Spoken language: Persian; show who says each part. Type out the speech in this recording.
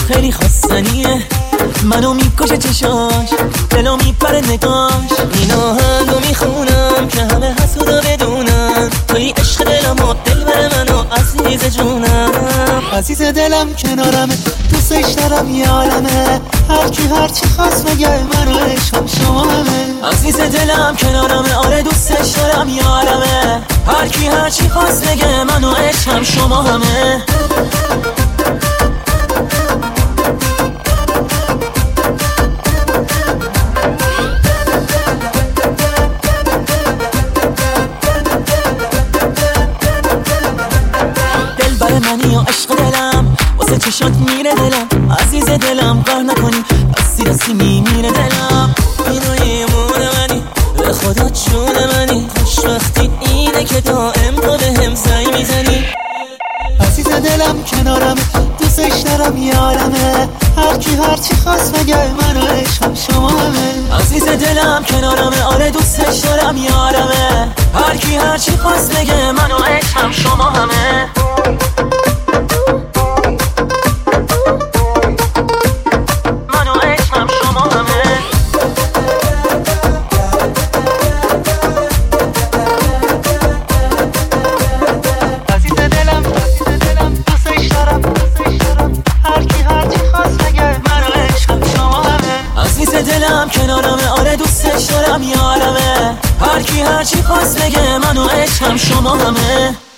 Speaker 1: خیلی خواستنیه، منو میکشه چشاش، دلو میپره نگاش. این آهنگو میخونم که همه حسودا بدونم توی عشق دلم و دل بر منو عزیز جونم.
Speaker 2: عزیز دلم کنارمه، دوستش دارم یه عالمه، هرکی هرچی خواست بگه منو عشقم شما همه.
Speaker 1: عزیز دلم کنارمه، آره دوستش دارم یه عالمه، هرکی هرچی خواست بگه منو عشقم شما همه. منی و عشق دلم، واسه چشات میره دلم، عزیز دلم قهر نکنی، دستی دستی میمیره دلم. اینو یمونه منی، به خدا جون منی، خوشبختی اینه که دائم تو به هم زنگ میزنی.
Speaker 2: عزیز دلم کنارم، دوستش دارم یه عالمه، هرکی هرچی خواست بگه منو عشقم شما همه.
Speaker 1: عزیز دلم کنارمه، آره دوستش دارم یه عالمه، هرکی هرچی خواست بگه منو عشقم شما همه. دلم کنارمه، آره دوستش دارم یه عالمه، هرکی هرچی خواست بگه منو عشقم شما همه.